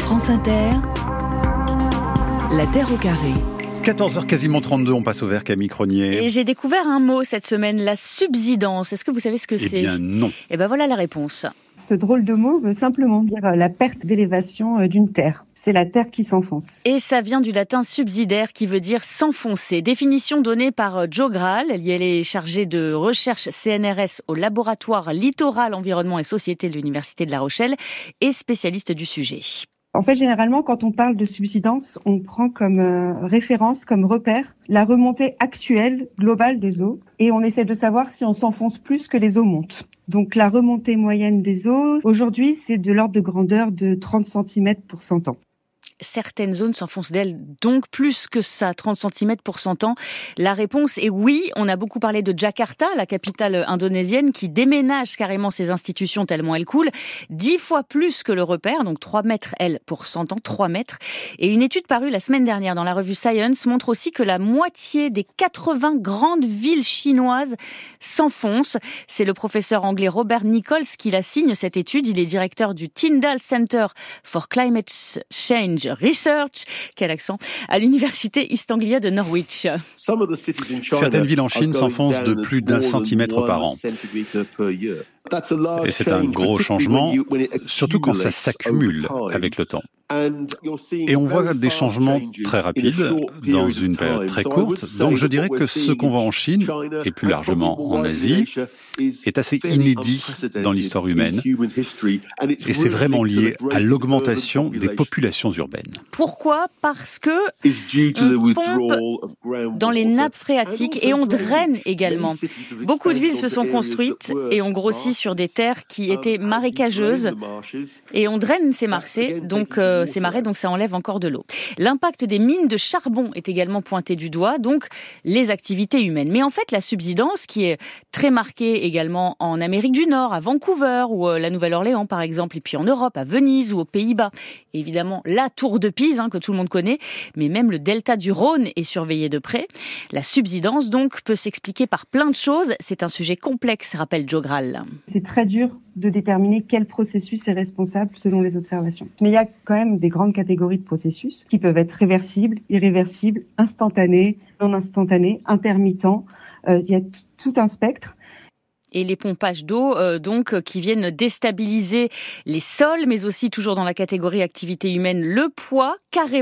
France Inter, la Terre au carré. 14h quasiment 32, on passe au vert, Camille Cronier. Et j'ai découvert un mot cette semaine, la subsidence. Est-ce que vous savez ce que c'est ? Eh bien non. Eh bien voilà la réponse. Ce drôle de mot veut simplement dire la perte d'élévation d'une terre. C'est la terre qui s'enfonce. Et ça vient du latin subsidaire qui veut dire s'enfoncer. Définition donnée par Jo Graal. Elle est chargée de recherche CNRS au laboratoire Littoral, Environnement et Société de l'Université de La Rochelle et spécialiste du sujet. En fait, généralement, quand on parle de subsidence, on prend comme référence, comme repère, la remontée actuelle globale des eaux et on essaie de savoir si on s'enfonce plus que les eaux montent. Donc la remontée moyenne des eaux, aujourd'hui, c'est de l'ordre de grandeur de 30 cm pour 100 ans. Certaines zones s'enfoncent d'elles, donc plus que ça, 30 cm pour 100 ans. La réponse est oui. On a beaucoup parlé de Jakarta, la capitale indonésienne, qui déménage carrément ses institutions tellement elle coule. 10 fois plus que le repère, donc 3 mètres, elle, pour 100 ans, 3 mètres. Et une étude parue la semaine dernière dans la revue Science montre aussi que la moitié des 80 grandes villes chinoises s'enfoncent. C'est le professeur anglais Robert Nichols qui la signe, cette étude. Il est directeur du Tyndall Center for Climate Change Research, quel accent, à l'université East Anglia de Norwich. Certaines villes en Chine s'enfoncent de plus d'1 centimètre par an. Et c'est un gros changement, surtout quand ça s'accumule avec le temps. Et on voit des changements très rapides dans une période très courte. Donc je dirais que ce qu'on voit en Chine, et plus largement en Asie, est assez inédit dans l'histoire humaine. Et c'est vraiment lié à l'augmentation des populations urbaines. Pourquoi ? Parce que on pompe dans les nappes phréatiques et on draine également. Beaucoup de villes se sont construites et ont grossi sur des terres qui étaient marécageuses et on draine ces marais, donc ça enlève encore de l'eau. L'impact des mines de charbon est également pointé du doigt, donc les activités humaines. Mais en fait, la subsidence, qui est très marquée également en Amérique du Nord, à Vancouver ou la Nouvelle-Orléans par exemple, et puis en Europe, à Venise ou aux Pays-Bas. Et évidemment, la tour de Pise, que tout le monde connaît, mais même le delta du Rhône est surveillé de près. La subsidence, donc, peut s'expliquer par plein de choses. C'est un sujet complexe, rappelle Jo Graal. C'est très dur de déterminer quel processus est responsable selon les observations. Mais il y a quand même des grandes catégories de processus qui peuvent être réversibles, irréversibles, instantanés, non instantanés, intermittents. Il y a tout un spectre. Et les pompages d'eau, qui viennent déstabiliser les sols, mais aussi, toujours dans la catégorie activité humaine, le poids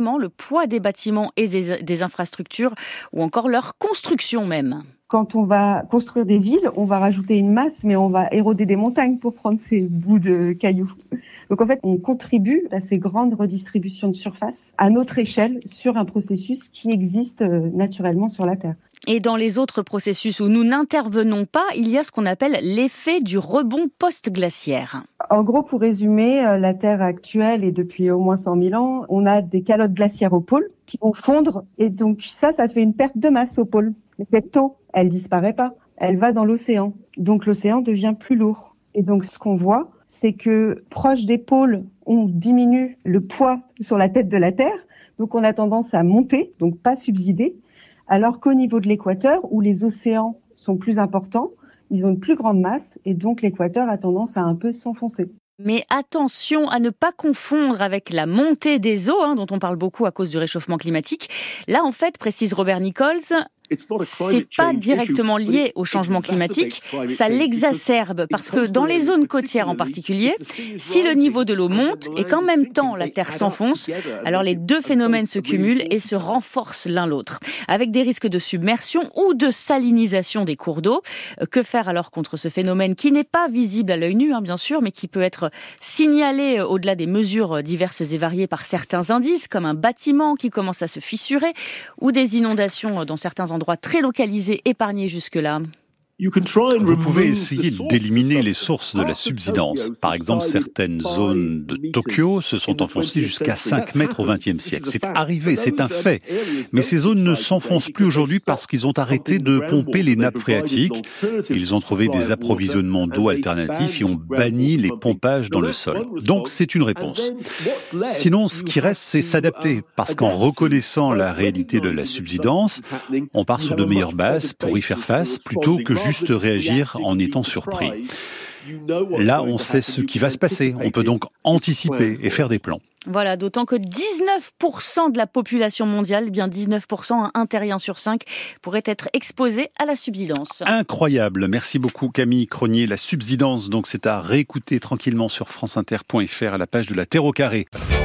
des bâtiments et des infrastructures, ou encore leur construction même. Quand on va construire des villes, on va rajouter une masse, mais on va éroder des montagnes pour prendre ces bouts de cailloux. Donc en fait, on contribue à ces grandes redistributions de surface à notre échelle sur un processus qui existe naturellement sur la Terre. Et dans les autres processus où nous n'intervenons pas, il y a ce qu'on appelle l'effet du rebond post-glaciaire. En gros, pour résumer, la Terre actuelle et depuis au moins 100 000 ans, on a des calottes glaciaires au pôle qui vont fondre et donc ça fait une perte de masse au pôle. Mais cette eau, elle disparaît pas, elle va dans l'océan. Donc l'océan devient plus lourd. Et donc ce qu'on voit, c'est que proche des pôles, on diminue le poids sur la tête de la Terre. Donc on a tendance à monter, donc pas subsider. Alors qu'au niveau de l'équateur, où les océans sont plus importants, ils ont une plus grande masse et donc l'équateur a tendance à un peu s'enfoncer. Mais attention à ne pas confondre avec la montée des eaux, dont on parle beaucoup à cause du réchauffement climatique. Là, en fait, précise Robert Nichols, c'est pas directement lié au changement climatique, ça l'exacerbe parce que dans les zones côtières en particulier, si le niveau de l'eau monte et qu'en même temps la terre s'enfonce, alors les deux phénomènes se cumulent et se renforcent l'un l'autre, avec des risques de submersion ou de salinisation des cours d'eau. Que faire alors contre ce phénomène qui n'est pas visible à l'œil nu, bien sûr, mais qui peut être signalé au-delà des mesures diverses et variées par certains indices, comme un bâtiment qui commence à se fissurer ou des inondations dans certains endroits très localisés, épargnés jusque-là. Vous pouvez essayer d'éliminer les sources de la subsidence. Par exemple, certaines zones de Tokyo se sont enfoncées jusqu'à 5 mètres au XXe siècle. C'est arrivé, c'est un fait. Mais ces zones ne s'enfoncent plus aujourd'hui parce qu'ils ont arrêté de pomper les nappes phréatiques. Ils ont trouvé des approvisionnements d'eau alternatifs et ont banni les pompages dans le sol. Donc c'est une réponse. Sinon, ce qui reste, c'est s'adapter. Parce qu'en reconnaissant la réalité de la subsidence, on part sur de meilleures bases pour y faire face, plutôt que juste réagir en étant surpris. Là, on sait ce qui va se passer. On peut donc anticiper et faire des plans. Voilà, d'autant que 19% de la population mondiale, eh bien 19%, un terrien sur 5, pourrait être exposé à la subsidence. Incroyable. Merci beaucoup Camille Cronier. La subsidence, donc c'est à réécouter tranquillement sur franceinter.fr à la page de la Terre au carré.